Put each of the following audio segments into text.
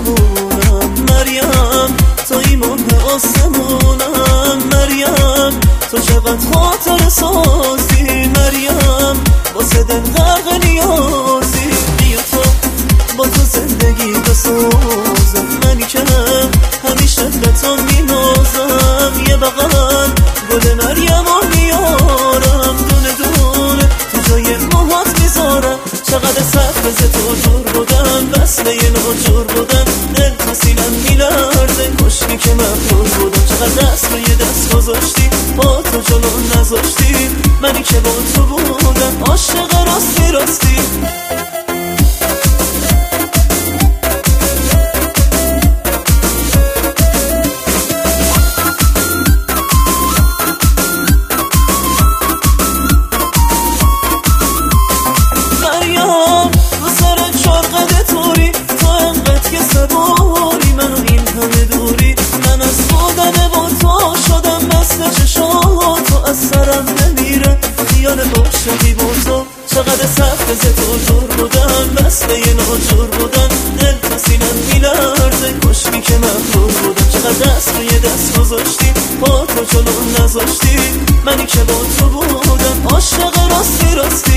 شبونم مریم، توی ماه آسمونم مریم، تو چقدر خاطر سازی مریم، واسه دل غرق نیازی. بیا تو با تو زندگی بسازم، منی که همیشه به تو مینازم. یه بغل گل مریم رو میارم، دونه دونه تو جای موهات میذارم. چقدر سخت ز تو جور بودم، وصله ناجور بودم، دل تو سینم میلرزه، کشکی که مغرور بودم. چقدر دست روی دست گذاشتی، با تو جلو نذاشتی، منی که با تو بودم عاشق راستی راستی. سرم نمیره خیال عاشقی با تو، چقدر سخت ز تو جور بودم، وصله ناجور بودم، دل تو سینم میلرزه، کشکی که مغرور بودم. چقدر دست روی دست گذاشتی، با تو جلو نذاشتی، منی که با تو بودم عاشق راستی راستی.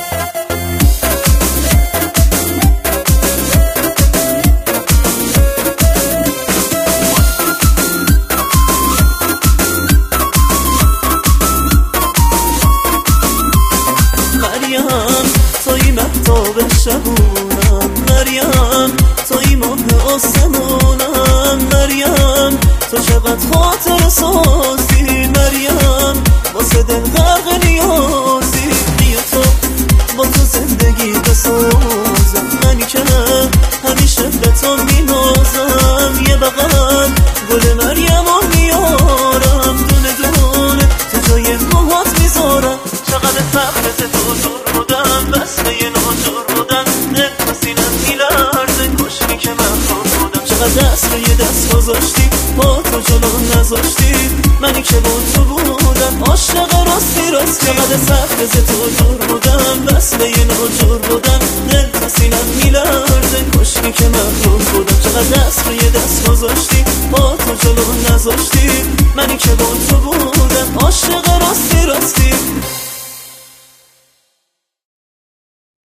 توی مهتاب شبونم مریم، توی ماه آسمونم مریم، تو چقدر خاطر سازی مریم، واسه دل غرق نیازی. بیا تو با تو زندگی بسازم، منی که همیشه به تو مینازم. یه بغل گل مریم رو میارم، دونه دونه تو جای موهات میذارم. چقدر سخت ز تو جور بودم، وصله ناجور بودم، دل تو سینم میلرزه، کشکی که مغرور بودم. چقدر دست روی دست گذاشتی، با تو جلو نذاشتی، منی که با تو بودم عاشق راستی راستی. چقدر سخت ز تو جور بودم، وصله ناجور بودم، دل تو سینم میلرزه، کشکی که مغرور بودم. چقدر دست روی دست گذاشتی، با تو جلو نذاشتی، منی که با تو بودم عاشق راستی راستی.